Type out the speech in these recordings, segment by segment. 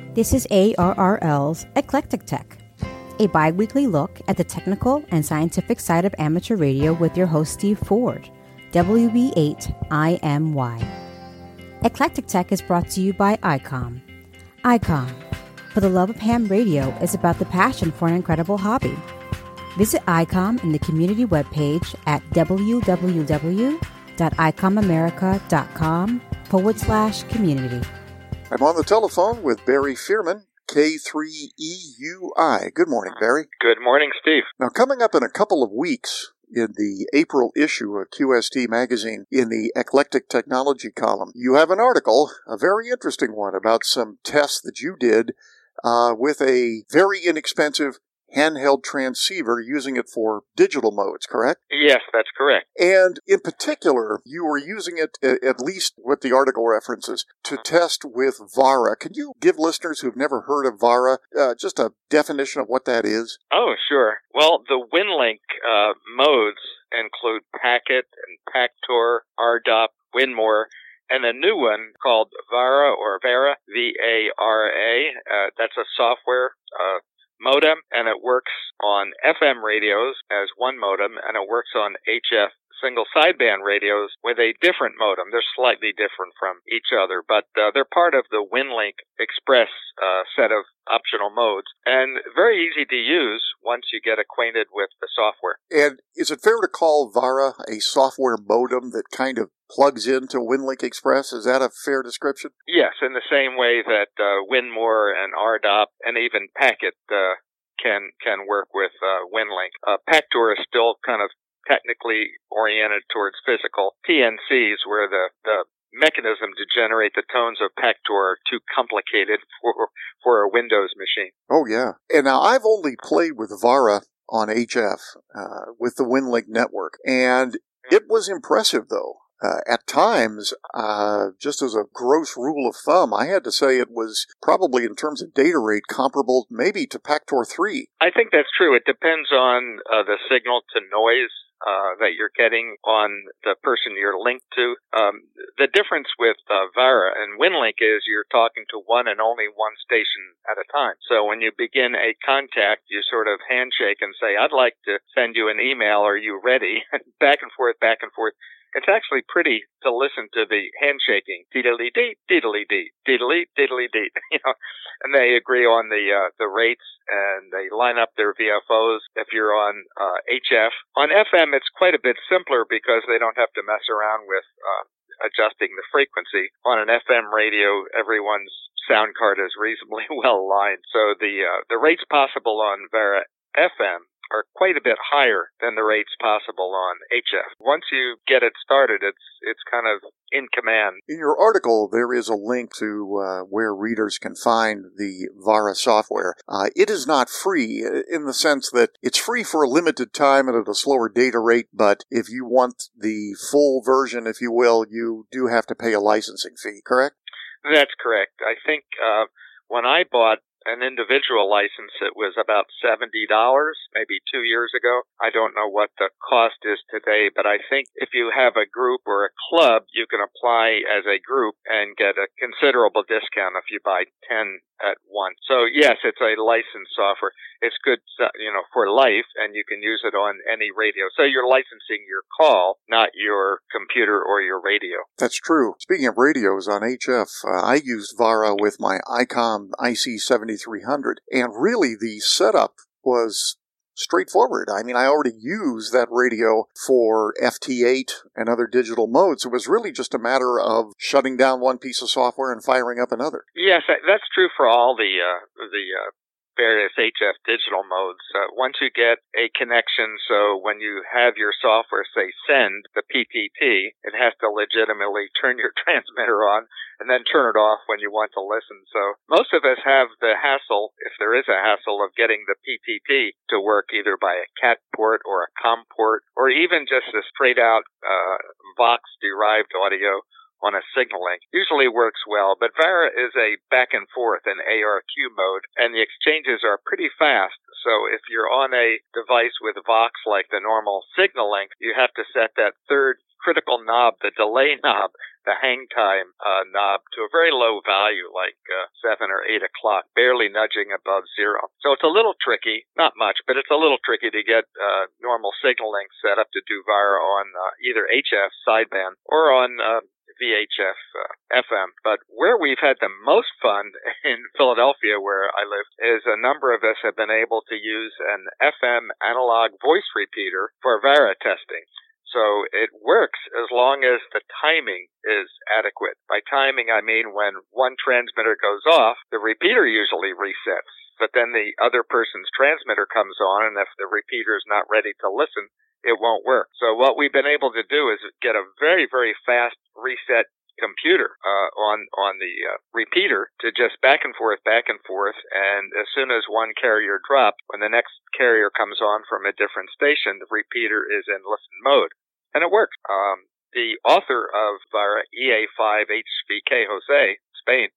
This is ARRL's Eclectic Tech, a bi-weekly look at the technical and scientific side of amateur radio with your host Steve Ford, WB8IMY. Eclectic Tech is brought to you by ICOM. ICOM, for the love of ham radio, is about the passion for an incredible hobby. Visit ICOM in the community webpage at www.icomamerica.com/community. I'm on the telephone with Barry Fearman, K3EUI. Good morning, Barry. Good morning, Steve. Now, coming up in a couple of weeks in the April issue of QST Magazine, in the Eclectic Technology column, you have an article, a very interesting one, about some tests that you did with a very inexpensive handheld transceiver, using it for digital modes, correct? Yes, that's correct. And in particular, you were using it, at least what the article references, to test with VARA. Can you give listeners who've never heard of VARA just a definition of what that is? Oh, sure. Well, the WinLink modes include Packet and Pactor, RDOP, WinMore, and a new one called VARA, or VARA, V-A-R-A. That's a software modem, and it works on FM radios as one modem, and it works on HF single sideband radios with a different modem. They're slightly different from each other, but they're part of the WinLink Express set of optional modes, and very easy to use once you get acquainted with the software. And is it fair to call VARA a software modem that kind of plugs into WinLink Express? Is that a fair description? Yes, in the same way that WinMore and RDOP and even Packet can work with WinLink. Pactor is still kind of technically oriented towards physical. TNCs, where the mechanism to generate the tones of Pactor are too complicated for a Windows machine. Oh, yeah. And now I've only played with VARA on HF with the WinLink network, and it was impressive, though. At times, just as a gross rule of thumb, I had to say it was probably, in terms of data rate, comparable maybe to Pactor 3. I think that's true. It depends on the signal to noise that you're getting on the person you're linked to. The difference with VARA and WinLink is you're talking to one and only one station at a time. So when you begin a contact, you sort of handshake and say, I'd like to send you an email. Are you ready? Back and forth, back and forth. It's actually pretty to listen to the handshaking, deedly-dee, deedly-dee, deedly, deedly-dee, and they agree on the rates, and they line up their VFOs if you're on HF. On FM, it's quite a bit simpler because they don't have to mess around with adjusting the frequency. On an FM radio, everyone's sound card is reasonably well aligned, so the rates possible on VARA FM are quite a bit higher than the rates possible on HF. Once you get it started, it's kind of in command. In your article, there is a link to where readers can find the VARA software. It is not free in the sense that it's free for a limited time and at a slower data rate, but if you want the full version, if you will, you do have to pay a licensing fee, correct? That's correct. I think when I bought an individual license, it was about $70, maybe 2 years ago. I don't know what the cost is today, but I think if you have a group or a club, you can apply as a group and get a considerable discount if you buy 10 at once. So yes, it's a licensed software. It's good, for life, and you can use it on any radio. So you're licensing your call, not your computer or your radio. That's true. Speaking of radios on HF, I used VARA with my ICOM IC7300, and really the setup was straightforward. I mean, I already used that radio for FT8 and other digital modes. It was really just a matter of shutting down one piece of software and firing up another. Yes, that's true for all the various HF digital modes. Once you get a connection, so when you have your software say send the PTT, it has to legitimately turn your transmitter on and then turn it off when you want to listen. So most of us have the hassle, if there is a hassle, of getting the PTT to work either by a CAT port or a COM port, or even just a straight-out Vox-derived audio on a signal link. Usually works well, but VARA is a back and forth in ARQ mode, and the exchanges are pretty fast. So if you're on a device with Vox like the normal signal link, you have to set that third critical knob, the delay knob, the hang time knob, to a very low value, like 7 or 8 o'clock, barely nudging above 0. So it's a little tricky, not much, but it's a little tricky to get normal signal link set up to do VARA on either HF sideband or on VHF FM. But where we've had the most fun in Philadelphia, where I live, is a number of us have been able to use an FM analog voice repeater for VARA testing. So it works as long as the timing is adequate. By timing, I mean when one transmitter goes off, the repeater usually resets. But then the other person's transmitter comes on, and if the repeater is not ready to listen, it won't work. So what we've been able to do is get a very, very fast reset computer on the repeater to just back and forth, and as soon as one carrier drops, when the next carrier comes on from a different station, the repeater is in listen mode, and it works. The author of VARA, EA5HVK Jose, Spain,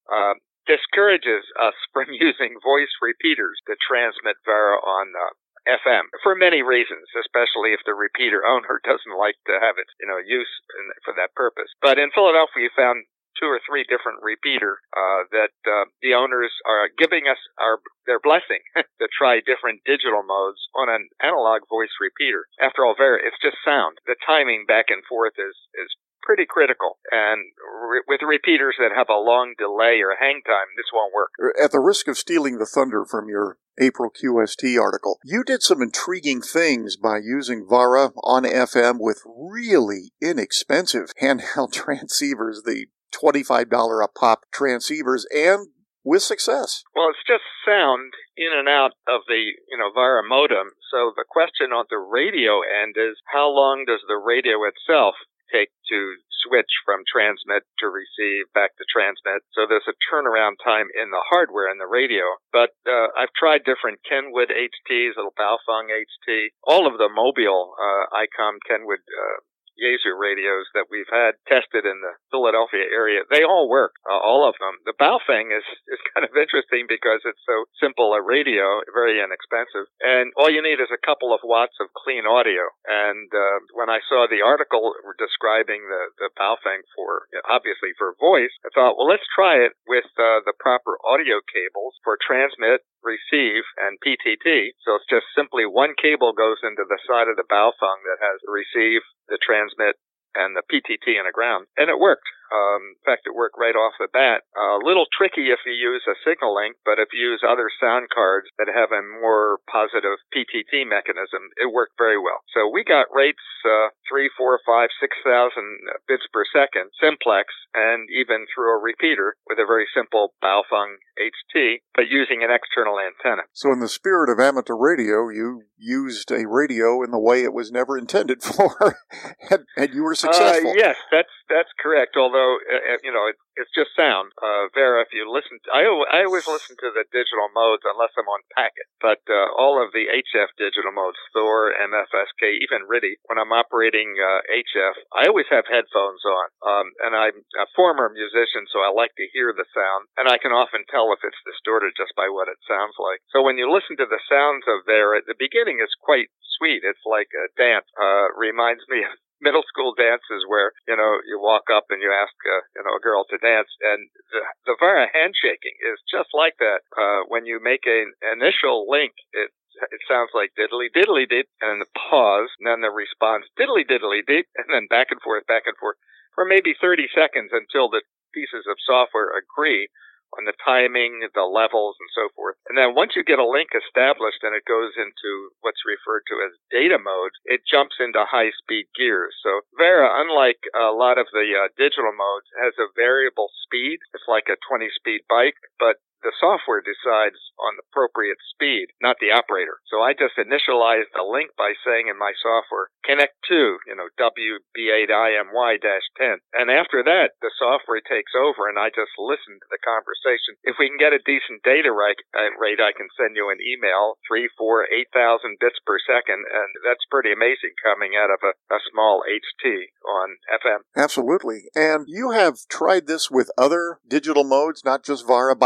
discourages us from using voice repeaters to transmit VARA on FM for many reasons, especially if the repeater owner doesn't like to have its use for that purpose. But in Philadelphia, we found 2 or 3 different repeater that the owners are giving us their blessing to try different digital modes on an analog voice repeater. After all, it's just sound. The timing back and forth is pretty critical, and with repeaters that have a long delay or hang time, this won't work. At the risk of stealing the thunder from your April QST article, you did some intriguing things by using VARA on FM with really inexpensive handheld transceivers, the $25 a pop transceivers, and with success. Well, it's just sound in and out of the VARA modem. So the question on the radio end is, how long does the radio itself take to switch from transmit to receive back to transmit? So there's a turnaround time in the hardware in the radio. But I've tried different Kenwood HTs, little Baofeng HT, all of the mobile ICOM Kenwood Yaesu radios that we've had tested in the Philadelphia area. They all work, all of them. The Baofeng is kind of interesting because it's so simple a radio, very inexpensive, and all you need is a couple of watts of clean audio. And when I saw the article describing the Baofeng obviously for voice, I thought, well, let's try it with the proper audio cables for transmit, receive, and PTT. So it's just simply one cable goes into the side of the Baofeng that has the receive, the transmit, and the PTT in the ground. And it worked. In fact, it worked right off the bat. A little tricky if you use a signal link, but if you use other sound cards that have a more positive PTT mechanism, it worked very well. So we got rates 3, 4, 5, 6,000 bits per second, simplex, and even through a repeater with a very simple Baofeng HT, but using an external antenna. So in the spirit of amateur radio, you used a radio in the way it was never intended for, and you were successful. Yes, that's correct. Although it's just sound. VARA, if you listen, I always listen to the digital modes unless I'm on packet. But all of the HF digital modes, Thor, MFSK, even RTTY, when I'm operating HF, I always have headphones on. And I'm a former musician, so I like to hear the sound, and I can often tell if it's distorted just by what it sounds like. So when you listen to the sounds of VARA, the beginning is quite sweet. It's like a dance. Reminds me of middle school dances where, you walk up and you ask, a girl to dance, and the VARA handshaking is just like that. When you make an initial link, it sounds like diddly diddly dee, and the pause, and then the response diddly diddly dee, and then back and forth for maybe 30 seconds until the pieces of software agree on the timing, the levels, and so forth. And then once you get a link established and it goes into what's referred to as data mode, it jumps into high-speed gears. So VARA, unlike a lot of the digital modes, has a variable speed. It's like a 20-speed bike, but the software decides on the appropriate speed, not the operator. So I just initialize the link by saying in my software, connect to, WB8IMY-10. And after that, the software takes over and I just listen to the conversation. If we can get a decent data rate, I can send you an email, 3, 4, 8,000 bits per second, and that's pretty amazing coming out of a small HT on FM. Absolutely. And you have tried this with other digital modes, not just VARA. By this,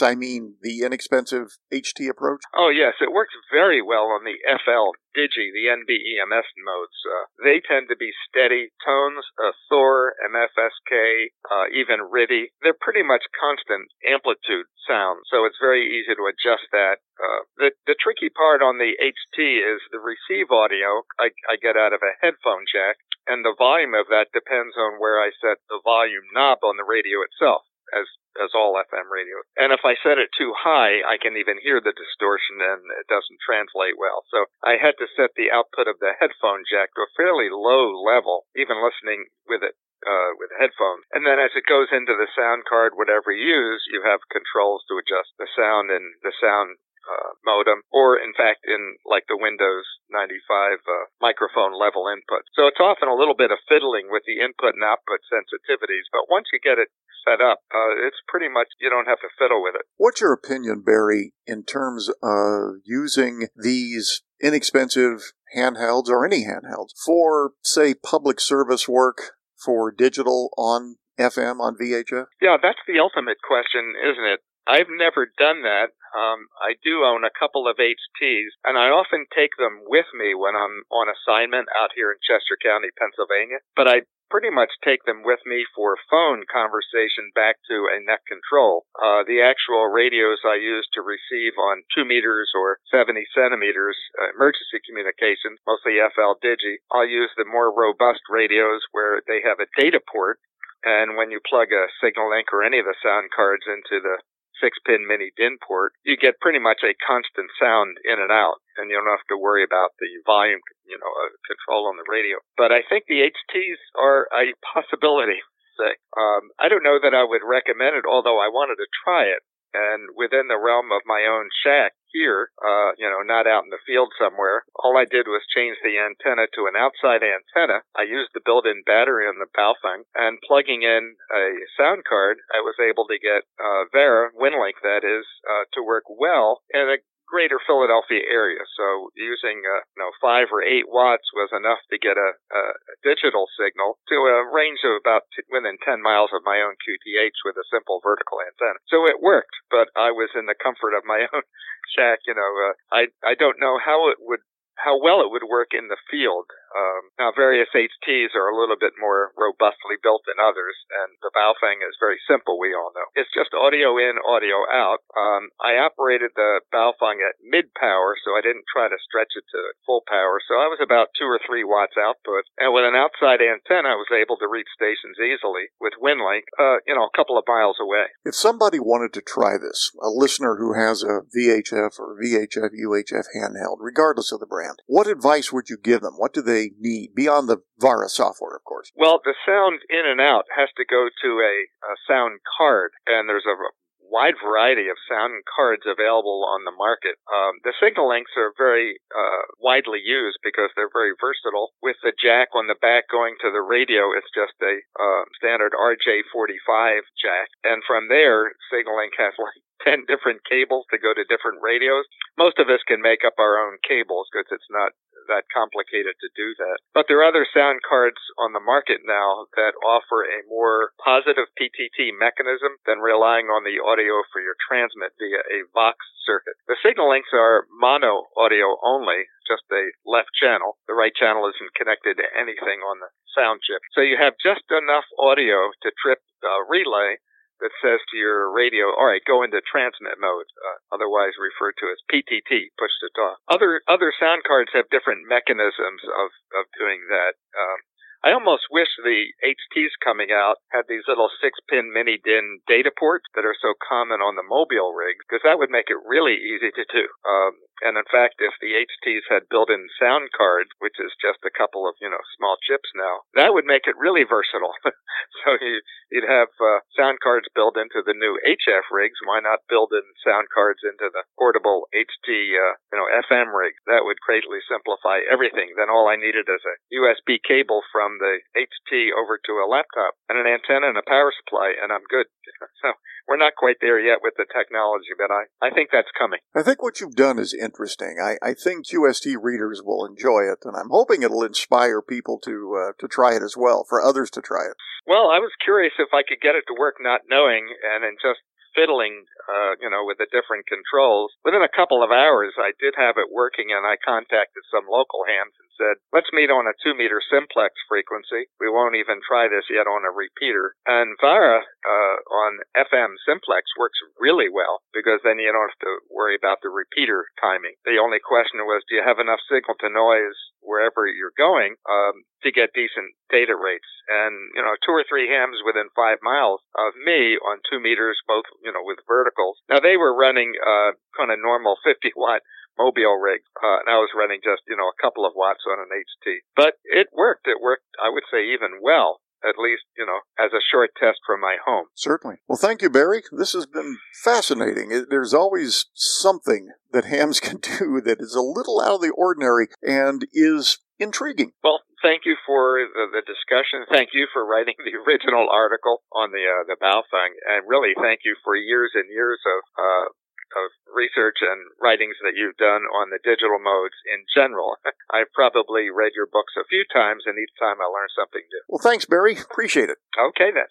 I mean the inexpensive HT approach? Oh, yes. It works very well on the FL Digi, the NBEMS modes. They tend to be steady tones, Thor, MFSK, even RIDI. They're pretty much constant amplitude sound, so it's very easy to adjust that. The tricky part on the HT is the receive audio I get out of a headphone jack, and the volume of that depends on where I set the volume knob on the radio itself, as all FM radio. And if I set it too high, I can even hear the distortion and it doesn't translate well. So I had to set the output of the headphone jack to a fairly low level, even listening with it with headphones. And then as it goes into the sound card, whatever you use, you have controls to adjust the sound and the sound modem, or in fact in like the Windows 95 microphone level input. So it's often a little bit of fiddling with the input and output sensitivities, but once you get it set up, it's pretty much, you don't have to fiddle with it. What's your opinion, Barry, in terms of using these inexpensive handhelds or any handhelds for, say, public service work for digital on FM, on VHF? Yeah, that's the ultimate question, isn't it? I've never done that. I do own a couple of HTs, and I often take them with me when I'm on assignment out here in Chester County, Pennsylvania. But I pretty much take them with me for phone conversation back to a neck control. The actual radios I use to receive on 2 meters or 70 centimeters emergency communications, mostly FL Digi, I'll use the more robust radios where they have a data port, and when you plug a Signal Link or any of the sound cards into the 6-pin mini DIN port, you get pretty much a constant sound in and out, and you don't have to worry about the volume, control on the radio. But I think the HTs are a possibility. I don't know that I would recommend it, although I wanted to try it. And within the realm of my own shack here, not out in the field somewhere, all I did was change the antenna to an outside antenna. I used the built-in battery on the Baofeng, and plugging in a sound card, I was able to get Vera, WinLink that is, to work well in a greater Philadelphia area. So using 5 or 8 watts was enough to get a digital signal to a range of about within 10 miles of my own QTH with a simple vertical antenna. So it worked, but I was in the comfort of my own shack. I don't know how well it would work in the field. Now, various HTs are a little bit more robustly built than others, and the Baofeng is very simple, we all know. It's just audio in, audio out. I operated the Baofeng at mid-power, so I didn't try to stretch it to full power, so I was about 2 or 3 watts output. And with an outside antenna, I was able to reach stations easily with WinLink, a couple of miles away. If somebody wanted to try this, a listener who has a VHF or VHF, UHF handheld, regardless of the brand, what advice would you give them? What do they need, beyond the VARA software, of course? Well, the sound in and out has to go to a sound card, and there's a wide variety of sound cards available on the market. The Signal Links are very widely used because they're very versatile. With the jack on the back going to the radio, it's just a standard RJ45 jack. And from there, Signal Link has like 10 different cables to go to different radios. Most of us can make up our own cables because it's not that complicated to do that. But there are other sound cards on the market now that offer a more positive PTT mechanism than relying on the audio for your transmit via a Vox circuit. The Signal Links are mono audio only, just a left channel. The right channel isn't connected to anything on the sound chip. So you have just enough audio to trip a relay that says to your radio, all right, go into transmit mode, otherwise referred to as PTT, push to talk. Other sound cards have different mechanisms of doing that. I almost wish the HTs coming out had these little 6-pin mini DIN data ports that are so common on the mobile rigs, because that would make it really easy to do. And in fact, if the HTs had built-in sound cards, which is just a couple of, small chips now, that would make it really versatile. So you'd have sound cards built into the new HF rigs. Why not build in sound cards into the portable HT, FM rig? That would greatly simplify everything. Then all I needed is a USB cable from the HT over to a laptop and an antenna and a power supply, and I'm good. So we're not quite there yet with the technology, but I think that's coming. I think what you've done is interesting. I think QST readers will enjoy it, and I'm hoping it'll inspire people to try it as well, for others to try it. Well, I was curious if I could get it to work not knowing, and in just fiddling, with the different controls. Within a couple of hours, I did have it working, and I contacted some local hams and said, let's meet on a 2-meter simplex frequency. We won't even try this yet on a repeater. And VARA on FM simplex works really well, because then you don't have to worry about the repeater timing. The only question was, do you have enough signal to noise wherever you're going to get decent data rates? And 2 or 3 hams within 5 miles of me on 2 meters, both with verticals. Now they were running kind of normal 50-watt mobile rig, and I was running just a couple of watts on an HT. But it worked. I would say, even well, at least as a short test from my home. Certainly. Well, thank you, Barry. This has been fascinating. There's always something that hams can do that is a little out of the ordinary and is intriguing. Well, thank you for the discussion. Thank you for writing the original article on the Baofeng, and really thank you for years and years of research and writings that you've done on the digital modes in general. I've probably read your books a few times, and each time I learn something new. Well, thanks, Barry. Appreciate it. Okay, then.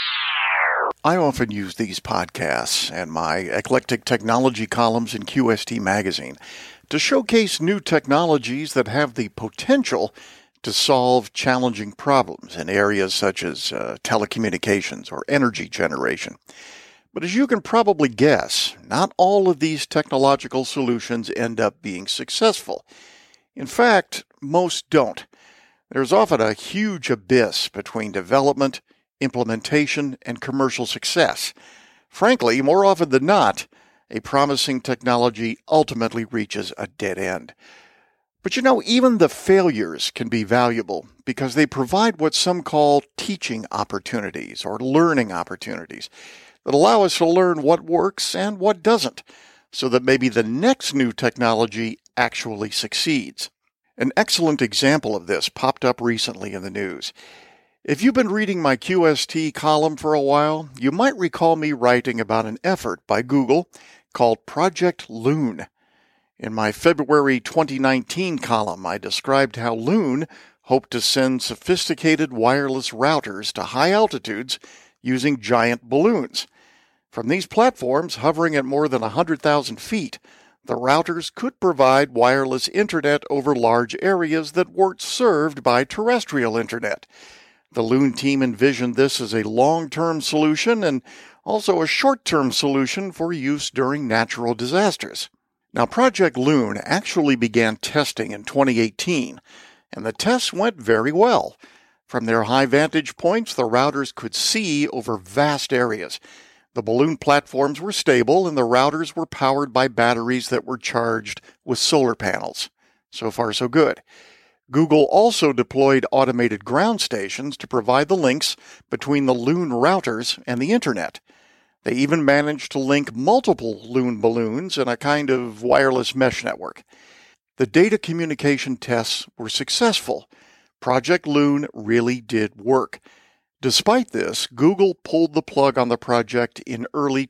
I often use these podcasts and my eclectic technology columns in QST Magazine to showcase new technologies that have the potential to solve challenging problems in areas such as telecommunications or energy generation. But as you can probably guess, not all of these technological solutions end up being successful. In fact, most don't. There's often a huge abyss between development, implementation, and commercial success. Frankly, more often than not, a promising technology ultimately reaches a dead end. But even the failures can be valuable because they provide what some call teaching opportunities or learning opportunities that allow us to learn what works and what doesn't, so that maybe the next new technology actually succeeds. An excellent example of this popped up recently in the news. If you've been reading my QST column for a while, you might recall me writing about an effort by Google called Project Loon. In my February 2019 column, I described how Loon hoped to send sophisticated wireless routers to high altitudes using giant balloons. From these platforms, hovering at more than 100,000 feet, the routers could provide wireless internet over large areas that weren't served by terrestrial internet. The Loon team envisioned this as a long-term solution and also a short-term solution for use during natural disasters. Now, Project Loon actually began testing in 2018, and the tests went very well. From their high vantage points, the routers could see over vast areas. The balloon platforms were stable, and the routers were powered by batteries that were charged with solar panels. So far, so good. Google also deployed automated ground stations to provide the links between the Loon routers and the Internet. They even managed to link multiple Loon balloons in a kind of wireless mesh network. The data communication tests were successful. Project Loon really did work. Despite this, Google pulled the plug on the project in early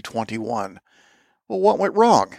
2021. Well, what went wrong?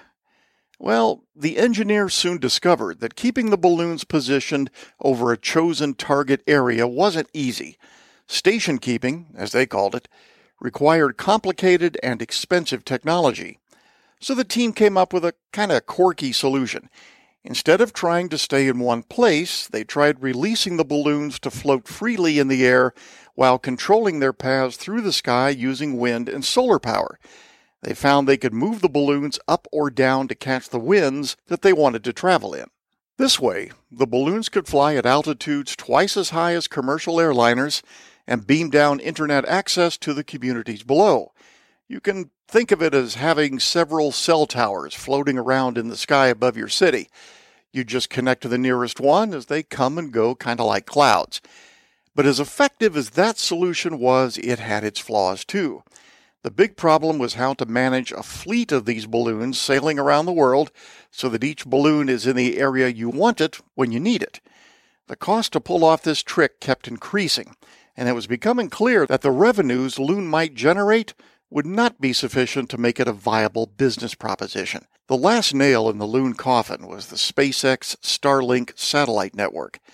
Well, the engineers soon discovered that keeping the balloons positioned over a chosen target area wasn't easy. Station keeping, as they called it, required complicated and expensive technology. So the team came up with a kind of quirky solution. Instead of trying to stay in one place, they tried releasing the balloons to float freely in the air while controlling their paths through the sky using wind and solar power. They found they could move the balloons up or down to catch the winds that they wanted to travel in. This way, the balloons could fly at altitudes twice as high as commercial airliners and beam down internet access to the communities below. You can think of it as having several cell towers floating around in the sky above your city. You just connect to the nearest one as they come and go, kind of like clouds. But as effective as that solution was, it had its flaws too. The big problem was how to manage a fleet of these balloons sailing around the world so that each balloon is in the area you want it when you need it. The cost to pull off this trick kept increasing, and it was becoming clear that the revenues Loon might generate would not be sufficient to make it a viable business proposition. The last nail in the Loon coffin was the SpaceX Starlink satellite network.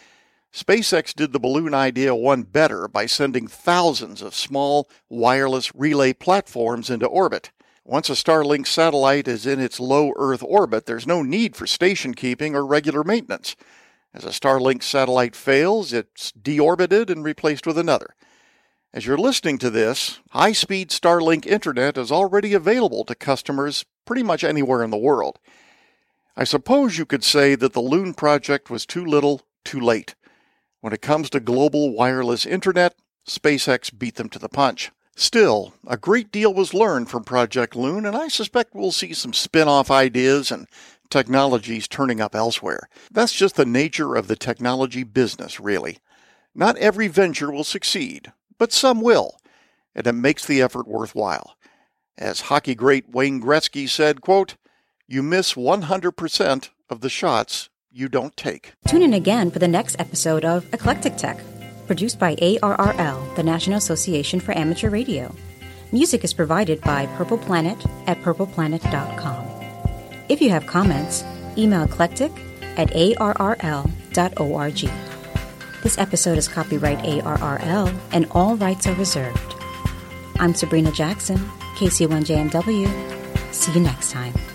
SpaceX did the balloon idea one better by sending thousands of small wireless relay platforms into orbit. Once a Starlink satellite is in its low Earth orbit, there's no need for station keeping or regular maintenance. As a Starlink satellite fails, it's deorbited and replaced with another. As you're listening to this, high-speed Starlink internet is already available to customers pretty much anywhere in the world. I suppose you could say that the Loon project was too little, too late. When it comes to global wireless internet, SpaceX beat them to the punch. Still, a great deal was learned from Project Loon, and I suspect we'll see some spin-off ideas and technologies turning up elsewhere. That's just the nature of the technology business, really. Not every venture will succeed, but some will, and it makes the effort worthwhile. As hockey great Wayne Gretzky said, quote, "You miss 100% of the shots you don't take." Tune in again for the next episode of Eclectic Tech, produced by ARRL, the National Association for Amateur Radio. Music is provided by Purple Planet at purpleplanet.com. If you have comments, email eclectic@arrl.org. This episode is copyright ARRL and all rights are reserved. I'm Sabrina Jackson, KC1JMW. See you next time.